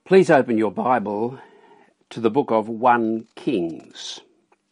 Please open your Bible to the book of 1 Kings.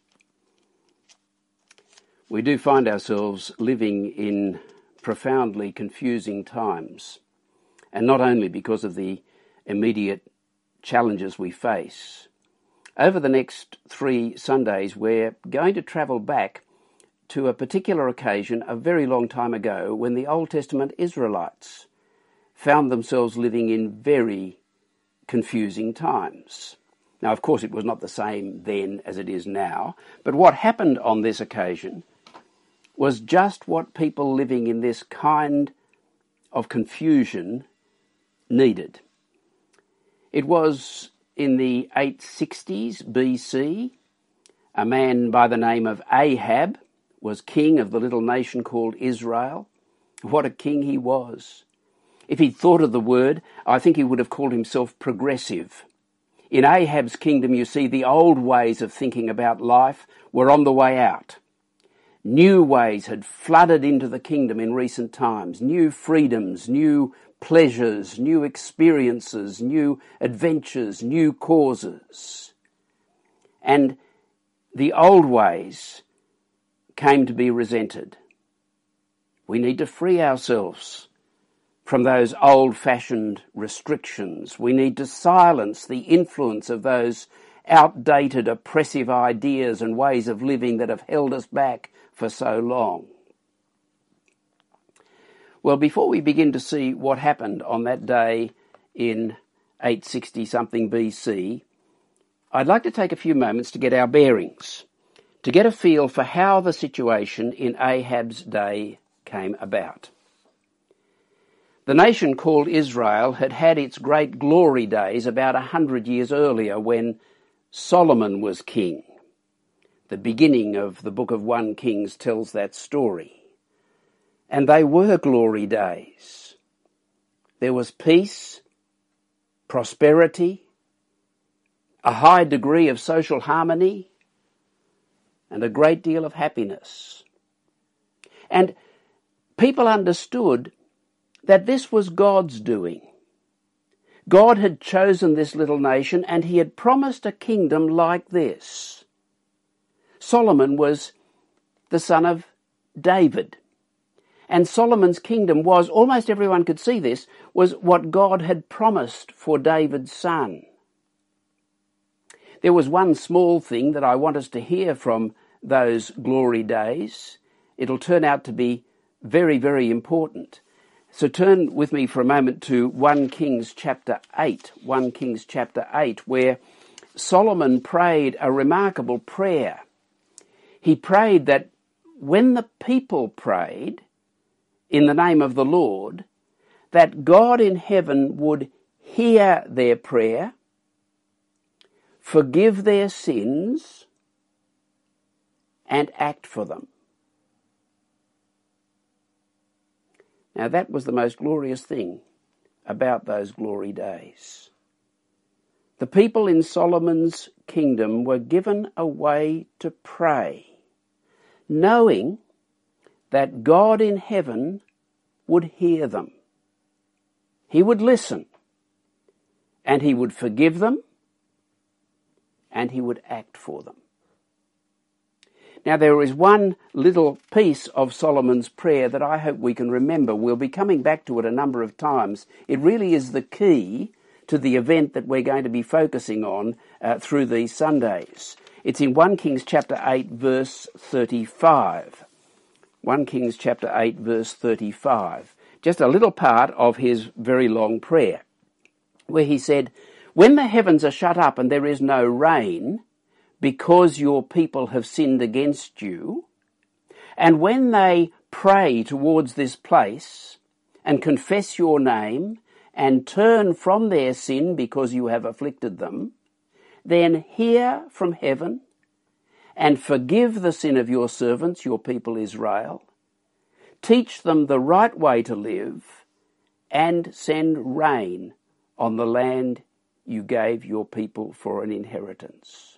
We do find ourselves living in profoundly confusing times, and not only because of the immediate challenges we face. Over the next 3 Sundays, we're going to travel back to a particular occasion a very long time ago when the Old Testament Israelites found themselves living in very confusing times. Now, of course, it was not the same then as it is now, but what happened on this occasion was just what people living in this kind of confusion needed. It was in the 860s BC. A man by the name of Ahab was king of the little nation called Israel. What a king he was. If he'd thought of the word, I think he would have called himself progressive. In Ahab's kingdom, you see, the old ways of thinking about life were on the way out. New ways had flooded into the kingdom in recent times. New freedoms, new pleasures, new experiences, new adventures, new causes. And the old ways came to be resented. We need to free ourselves from those old-fashioned restrictions. We need to silence the influence of those outdated, oppressive ideas and ways of living that have held us back for so long. Well, before we begin to see what happened on that day in 860-something BC, I'd like to take a few moments to get our bearings, to get a feel for how the situation in Ahab's day came about. The nation called Israel had had its great glory days about 100 years earlier when Solomon was king. The beginning of the book of 1 Kings tells that story. And they were glory days. There was peace, prosperity, a high degree of social harmony, and a great deal of happiness. And people understood that this was God's doing. God had chosen this little nation and he had promised a kingdom like this. Solomon was the son of David. And Solomon's kingdom was, almost everyone could see this, was what God had promised for David's son. There was one small thing that I want us to hear from those glory days. It'll turn out to be very, very important. So turn with me for a moment to 1 Kings chapter 8, 1 Kings chapter 8, where Solomon prayed a remarkable prayer. He prayed that when the people prayed in the name of the Lord, that God in heaven would hear their prayer, forgive their sins, and act for them. Now that was the most glorious thing about those glory days. The people in Solomon's kingdom were given a way to pray, knowing that God in heaven would hear them. He would listen, and he would forgive them, and he would act for them. Now, there is one little piece of Solomon's prayer that I hope we can remember. We'll be coming back to it a number of times. It really is the key to the event that we're going to be focusing on through these Sundays. It's in 1 Kings chapter 8, verse 35. 1 Kings chapter 8, verse 35. Just a little part of his very long prayer, where he said, "When the heavens are shut up and there is no rain, because your people have sinned against you, and when they pray towards this place and confess your name and turn from their sin because you have afflicted them, then hear from heaven and forgive the sin of your servants, your people Israel. Teach them the right way to live and send rain on the land you gave your people for an inheritance."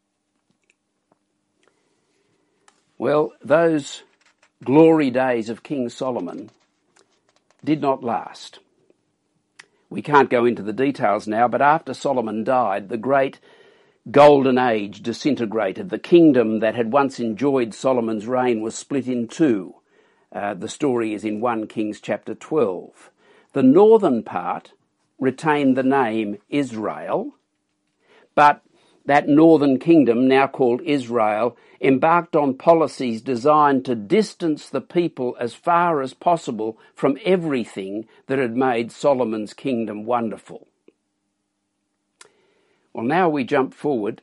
Well, those glory days of King Solomon did not last. We can't go into the details now, but after Solomon died, the great golden age disintegrated. The kingdom that had once enjoyed Solomon's reign was split in two. The story is in 1 Kings chapter 12. The northern part retained the name Israel, but that northern kingdom, now called Israel, embarked on policies designed to distance the people as far as possible from everything that had made Solomon's kingdom wonderful. Well, now we jump forward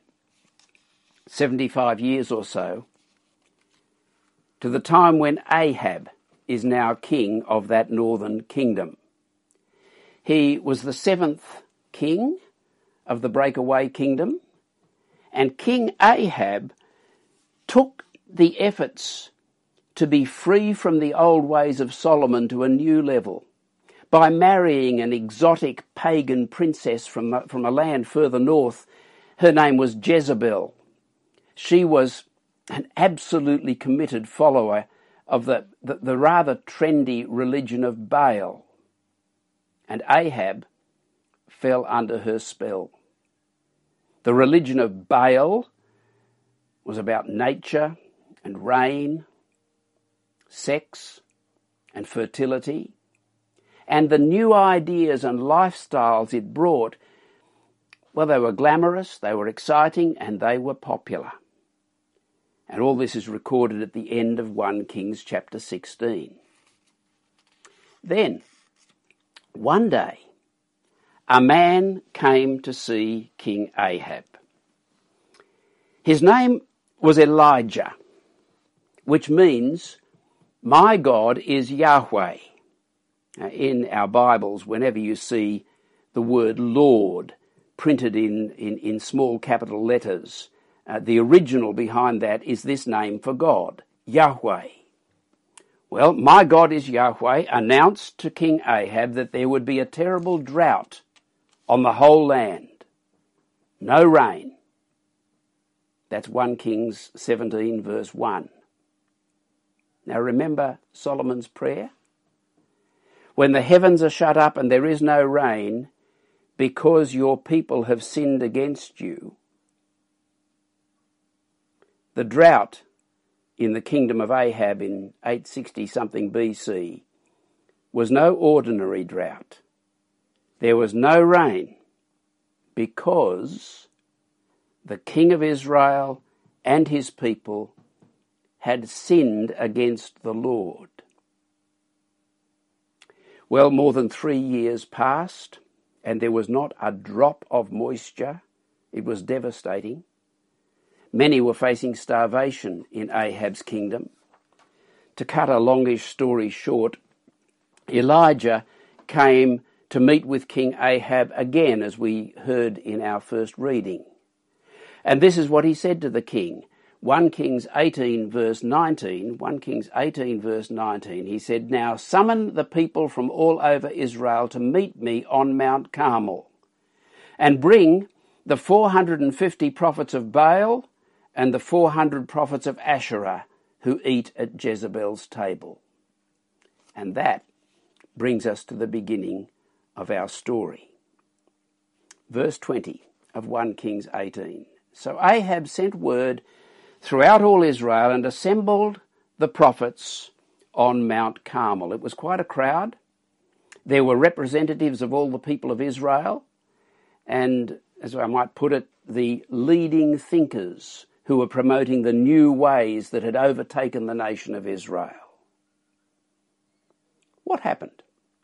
75 years or so to the time when Ahab is now king of that northern kingdom. He was the 7th king of the breakaway kingdom, and King Ahab took the efforts to be free from the old ways of Solomon to a new level by marrying an exotic pagan princess from a land further north. Her name was Jezebel. She was an absolutely committed follower of the rather trendy religion of Baal. And Ahab fell under her spell. The religion of Baal was about nature and rain, sex and fertility, and the new ideas and lifestyles it brought, well, they were glamorous, they were exciting, and they were popular. And all this is recorded at the end of 1 Kings chapter 16. Then, one day, a man came to see King Ahab. His name was Elijah, which means, my God is Yahweh. In our Bibles, whenever you see the word Lord printed in small capital letters, the original behind that is this name for God, Yahweh. Well, my God is Yahweh announced to King Ahab that there would be a terrible drought on the whole land. No rain. That's 1 Kings 17 verse 1. Now remember Solomon's prayer? When the heavens are shut up and there is no rain, because your people have sinned against you. The drought in the kingdom of Ahab in 860-something BC was no ordinary drought. There was no rain because the king of Israel and his people had sinned against the Lord. Well, more than 3 years passed, and there was not a drop of moisture. It was devastating. Many were facing starvation in Ahab's kingdom. To cut a longish story short, Elijah came to meet with King Ahab again, as we heard in our first reading. And this is what he said to the king. 1 Kings 18 verse 19, he said, "Now summon the people from all over Israel to meet me on Mount Carmel, and bring the 450 prophets of Baal and the 400 prophets of Asherah who eat at Jezebel's table." And that brings us to the beginning of our story. Verse 20 of 1 Kings 18. "So Ahab sent word throughout all Israel and assembled the prophets on Mount Carmel." It was quite a crowd. There were representatives of all the people of Israel and, as I might put it, the leading thinkers who were promoting the new ways that had overtaken the nation of Israel. What happened?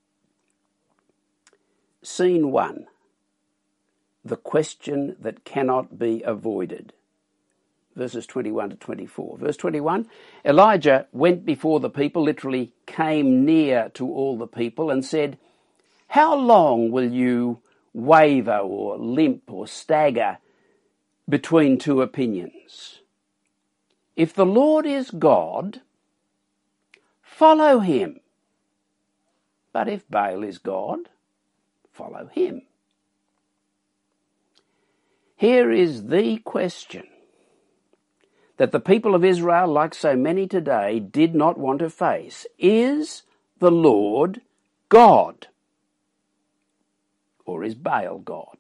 Scene 1. The question that cannot be avoided. Verses 21 to 24. Verse 21, Elijah went before the people, literally came near to all the people and said, "How long will you waver or limp or stagger between two opinions? If the Lord is God, follow him. But if Baal is God, follow him." Here is the question that the people of Israel, like so many today, did not want to face. Is the Lord God? or is Baal God?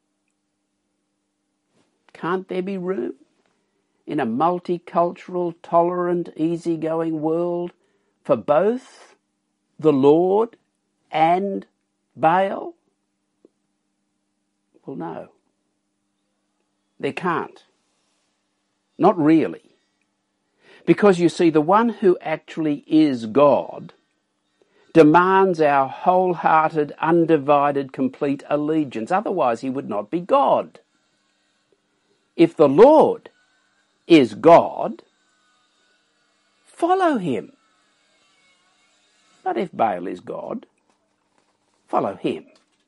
Can't there be room in a multicultural, tolerant, easygoing world for both the Lord and Baal? Well, no. There can't. Not really. Because you see, the one who actually is God demands our wholehearted, undivided, complete allegiance. Otherwise he would not be God. If the Lord is God, follow him. But if Baal is God, follow him.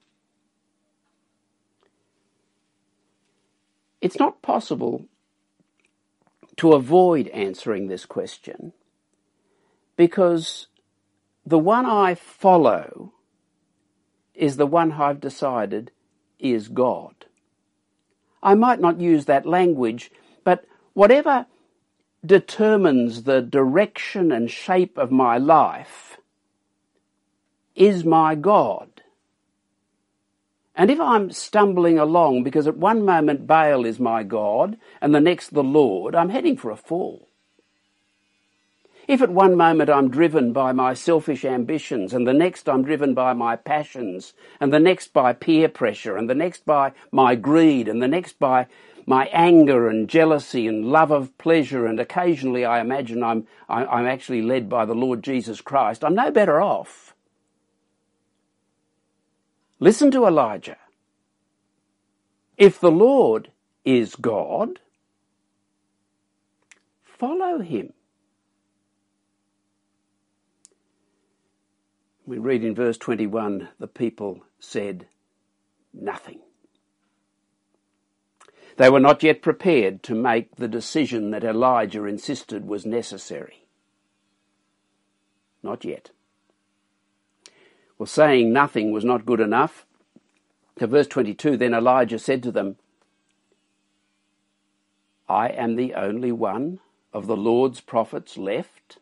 It's not possible to avoid answering this question because the one I follow is the one I've decided is God. I might not use that language, but whatever determines the direction and shape of my life is my God. And if I'm stumbling along because at one moment Baal is my God and the next the Lord, I'm heading for a fall. If at one moment I'm driven by my selfish ambitions and the next I'm driven by my passions and the next by peer pressure and the next by my greed and the next by my anger and jealousy and love of pleasure and occasionally I imagine I'm actually led by the Lord Jesus Christ, I'm no better off. Listen to Elijah. If the Lord is God, follow him. We read in verse 21, the people said nothing. They were not yet prepared to make the decision that Elijah insisted was necessary. Not yet. Well, saying nothing was not good enough. To verse 22, then Elijah said to them, I am the only one of the Lord's prophets left,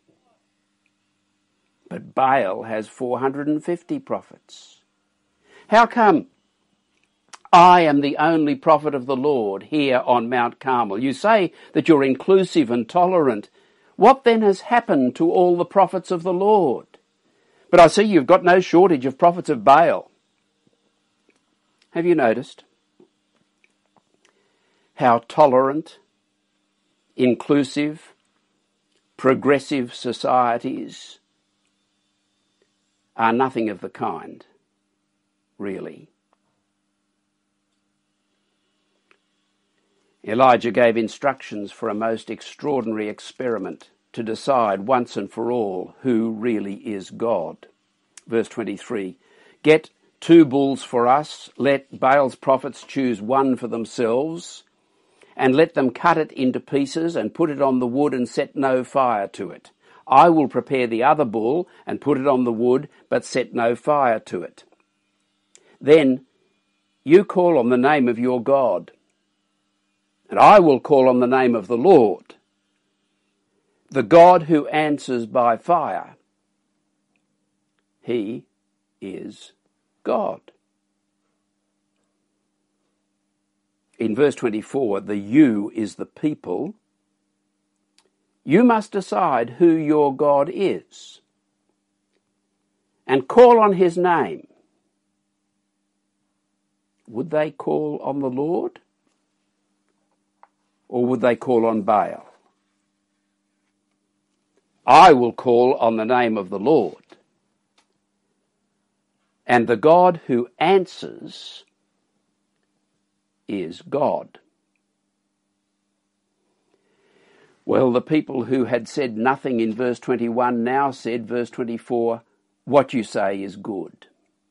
but Baal has 450 prophets. How come I am the only prophet of the Lord here on Mount Carmel? You say that you're inclusive and tolerant. What then has happened to all the prophets of the Lord? But I see you've got no shortage of prophets of Baal. Have you noticed how tolerant, inclusive, progressive societies are nothing of the kind, really? Elijah gave instructions for a most extraordinary experiment to decide once and for all who really is God. Verse 23, get 2 bulls for us, let Baal's prophets choose one for themselves, and let them cut it into pieces and put it on the wood and set no fire to it. I will prepare the other bull and put it on the wood, but set no fire to it. Then you call on the name of your God, and I will call on the name of the Lord, the God who answers by fire. He is God. In verse 24, the you is the people. You must decide who your God is and call on his name. Would they call on the Lord or would they call on Baal? I will call on the name of the Lord. And the God who answers is God. Well, the people who had said nothing in verse 21 now said, verse 24, what you say is good.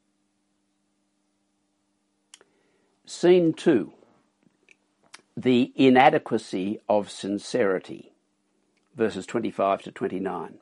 Scene 2, the inadequacy of sincerity, verses 25 to 29.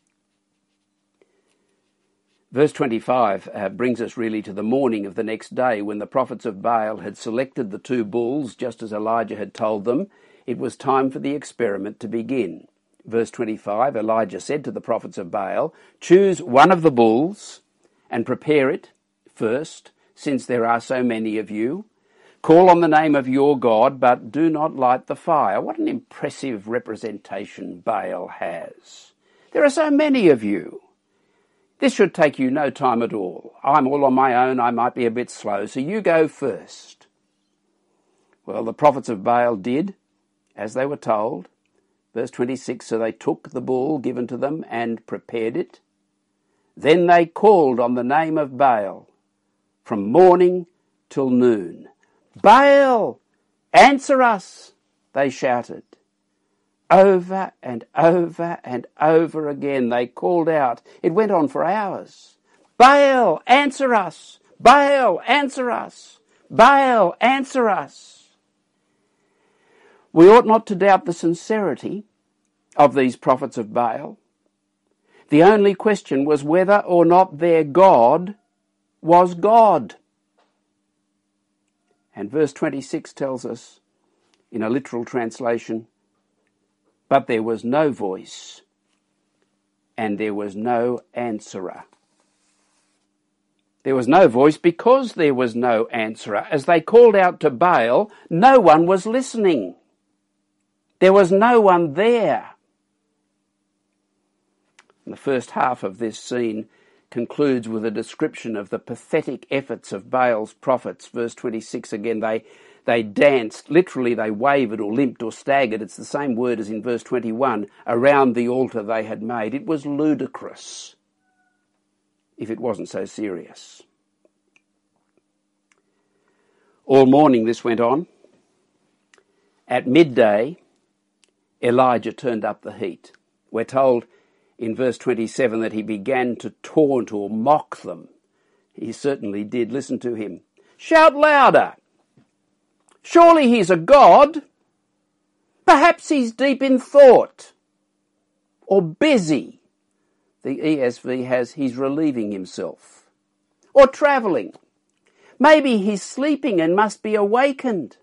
Verse 25 brings us really to the morning of the next day when the prophets of Baal had selected the 2 bulls, just as Elijah had told them. It was time for the experiment to begin. Verse 25, Elijah said to the prophets of Baal, choose one of the bulls and prepare it first, since there are so many of you. Call on the name of your God, but do not light the fire." What an impressive representation Baal has. There are so many of you. This should take you no time at all. I'm all on my own. I might be a bit slow, so you go first. Well, the prophets of Baal did as they were told. Verse 26, "So they took the bull given to them and prepared it. Then they called on the name of Baal from morning till noon. 'Baal, answer us,' they shouted. Over and over and over again they called out. It went on for hours. 'Baal, answer us! Baal, answer us! Baal, answer us!' We ought not to doubt the sincerity of these prophets of Baal. The only question was whether or not their God was God. And verse 26 tells us, in a literal translation, "But there was no voice, and there was no answerer." There was no voice because there was no answerer. As they called out to Baal, no one was listening. There was no one there. And the first half of this scene concludes with a description of the pathetic efforts of Baal's prophets. Verse 26 again, they danced, literally they wavered or limped or staggered, it's the same word as in verse 21, around the altar they had made. It was ludicrous, if it wasn't so serious. All morning this went on. At midday, Elijah turned up the heat. We're told in verse 27 that he began to taunt or mock them. He certainly did. Listen to him. "Shout louder! Surely he's a god. Perhaps he's deep in thought or busy." The ESV has "he's relieving himself." Or travelling. Maybe he's sleeping and must be awakened.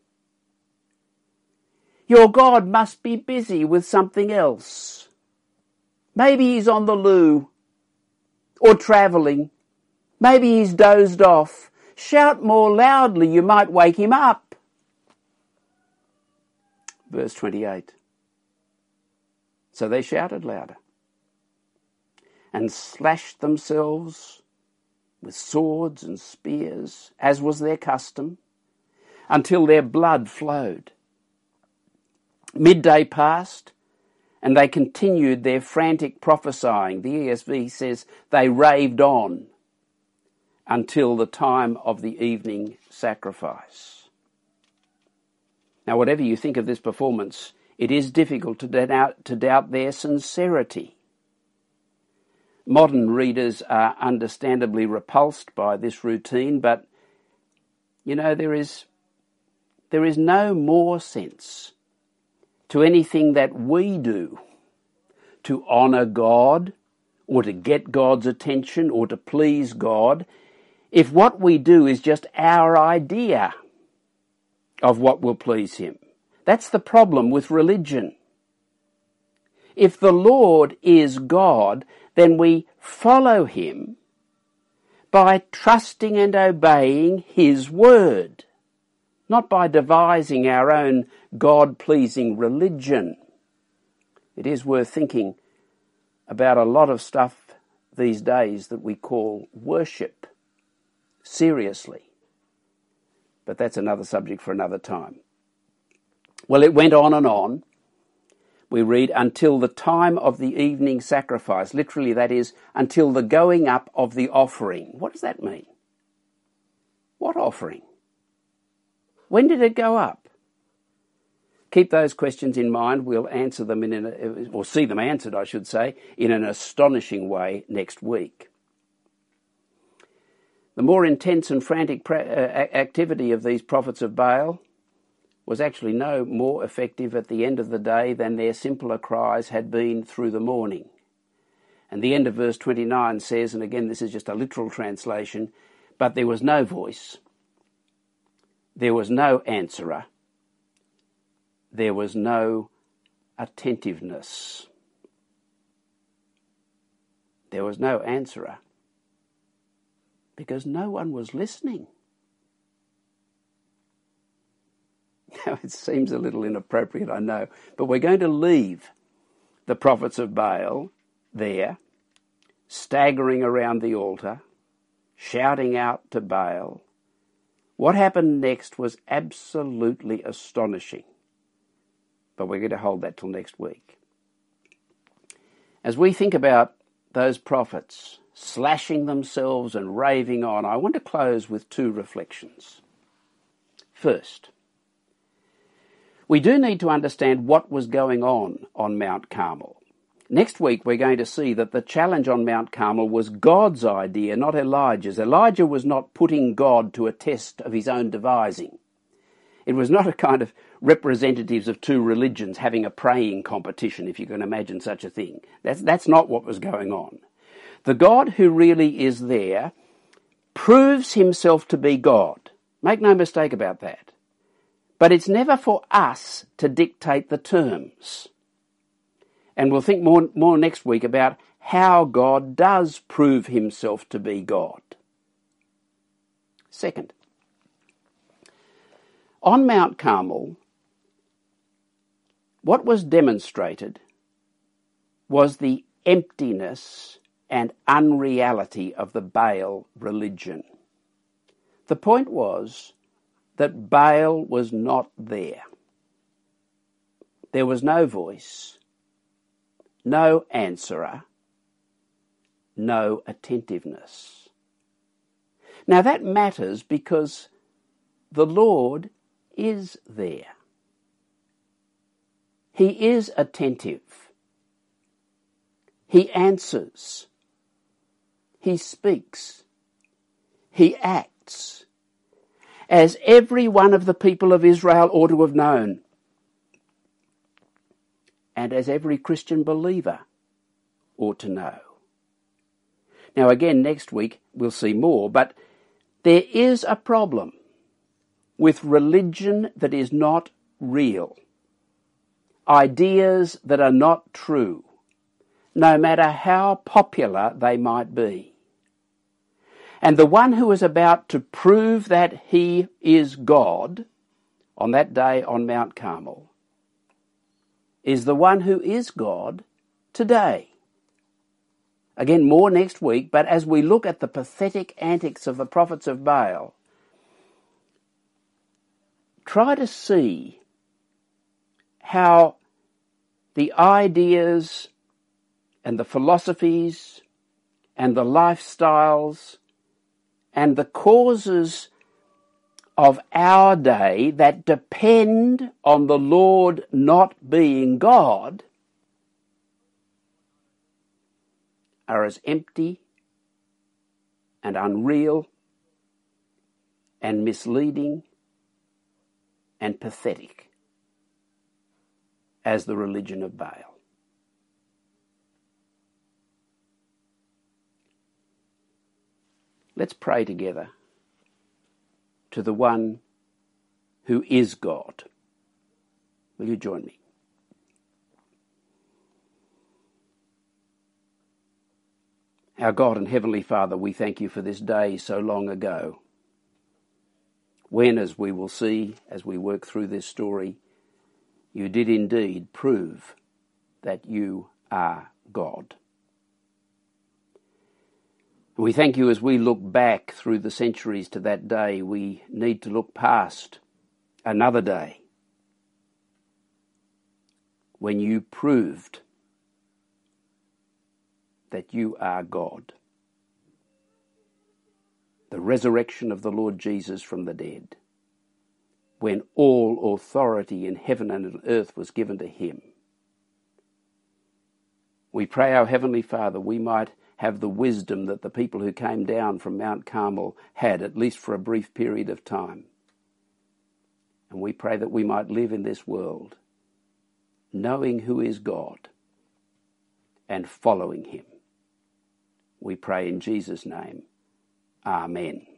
Your God must be busy with something else. Maybe he's on the loo or travelling. Maybe he's dozed off. Shout more loudly, you might wake him up. Verse 28. So they shouted louder and slashed themselves with swords and spears, as was their custom, until their blood flowed. Midday passed, and they continued their frantic prophesying. The ESV says they raved on until the time of the evening sacrifice. Now, whatever you think of this performance, it is difficult to doubt their sincerity. Modern readers are understandably repulsed by this routine, but, you know, there is no more sense to anything that we do to honour God or to get God's attention or to please God if what we do is just our idea of what will please him. That's the problem with religion. If the Lord is God, then we follow him by trusting and obeying his word, not by devising our own God-pleasing religion. It is worth thinking about a lot of stuff these days that we call worship seriously. But that's another subject for another time. Well, it went on and on. We read, until the time of the evening sacrifice. Literally, that is, until the going up of the offering. What does that mean? What offering? When did it go up? Keep those questions in mind. We'll answer them or see them answered, I should say, in an astonishing way next week. The more intense and frantic activity of these prophets of Baal was actually no more effective at the end of the day than their simpler cries had been through the morning. And the end of verse 29 says, and again this is just a literal translation, but there was no voice, there was no answerer, there was no attentiveness. There was no answerer because no one was listening. Now, it seems a little inappropriate, I know, but we're going to leave the prophets of Baal there, staggering around the altar, shouting out to Baal. What happened next was absolutely astonishing, but we're going to hold that till next week. As we think about those prophets slashing themselves and raving on, I want to close with two reflections. First, we do need to understand what was going on Mount Carmel. Next week we're going to see that the challenge on Mount Carmel was God's idea, not Elijah's. Elijah was not putting God to a test of his own devising. It was not a kind of representatives of two religions having a praying competition, if you can imagine such a thing. That's not what was going on. The God who really is there proves himself to be God. Make no mistake about that. But it's never for us to dictate the terms. And we'll think more next week about how God does prove himself to be God. Second, on Mount Carmel, what was demonstrated was the emptiness and unreality of the Baal religion. The point was that Baal was not there. There was no voice, no answerer, no attentiveness. Now that matters because the Lord is there. He is attentive. He answers. He speaks. He acts, as every one of the people of Israel ought to have known, and as every Christian believer ought to know. Now again, next week we'll see more, but there is a problem with religion that is not real, ideas that are not true, no matter how popular they might be. And the one who is about to prove that he is God on that day on Mount Carmel is the one who is God today. Again, more next week, but as we look at the pathetic antics of the prophets of Baal, try to see how the ideas and the philosophies and the lifestyles and the causes of our day that depend on the Lord not being God are as empty and unreal and misleading and pathetic as the religion of Baal. Let's pray together to the one who is God. Will you join me? Our God and Heavenly Father, we thank you for this day so long ago, when, as we will see as we work through this story, you did indeed prove that you are God. We thank you as we look back through the centuries to that day. We need to look past another day when you proved that you are God. The resurrection of the Lord Jesus from the dead, when all authority in heaven and on earth was given to him. We pray, our Heavenly Father, we might have the wisdom that the people who came down from Mount Carmel had, at least for a brief period of time. And we pray that we might live in this world knowing who is God and following him. We pray in Jesus' name. Amen.